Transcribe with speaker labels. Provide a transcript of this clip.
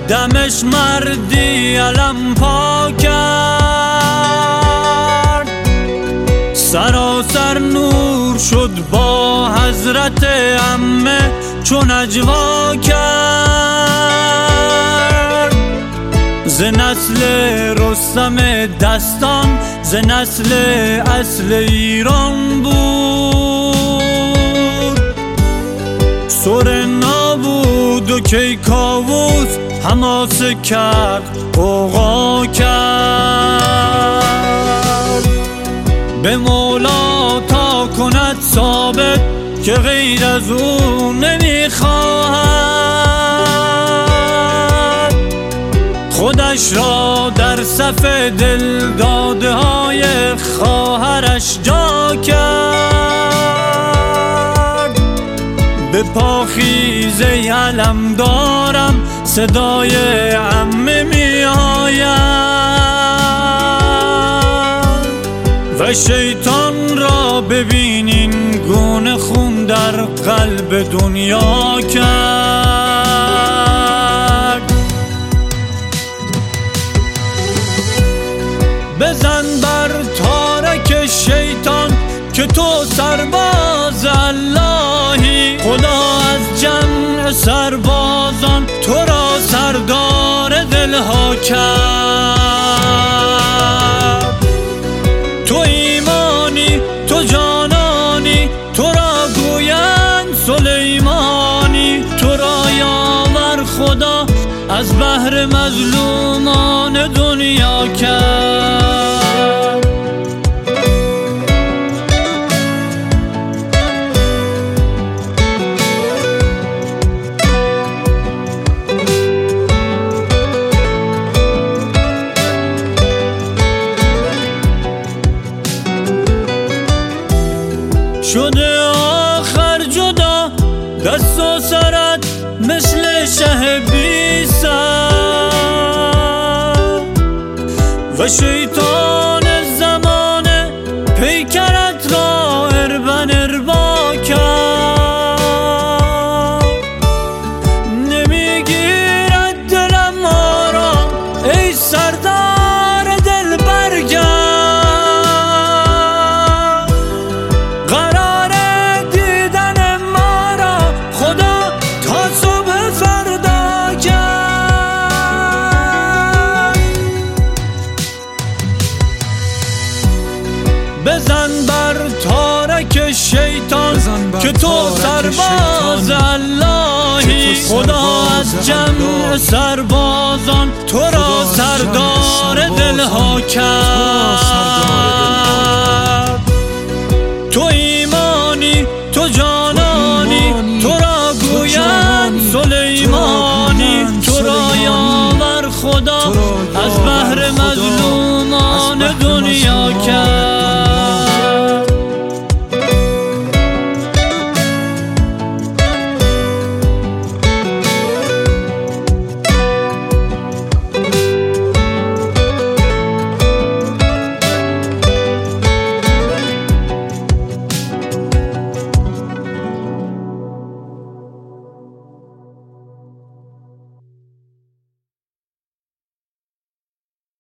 Speaker 1: دمش مردی علم پا کرد، سراسر نور شد با حضرت عمه چون اجوا کرد. ز نسل رستم دستان، ز نسل اصل ایران بود. سورنا بود و کیکاووس حماسه کرد، غوغا کرد. به مولا تا کند ثابت که غیر از او نمیخواهد، خودش را در صف دل داده های خواهرش جا کرد. به پاخیزه علم دارم صدای عمه می آید و شیطان را ببینین گونه خون در قلب دنیا کرد. بزن بر تارک شیطان که تو سرباز اللهی، خدا از جمع سربازان تو را سردار دلها کرد. تو ایمانی، تو جانانی، تو را گویند سلیمانی، تو را یاور خدا از بحر مظلومان دنیا کرد. شده آخر جدا دست و سرت مثل شه بی سر و شیطان زمانه پیکرت را اربن اربا کرد. نمیگیرد دلم ما را ای سردار دل برگرد، بزن بر تارک شیطان که تو سرباز اللهی، خدا از جمع سربازان تو را سردار دلها کرد.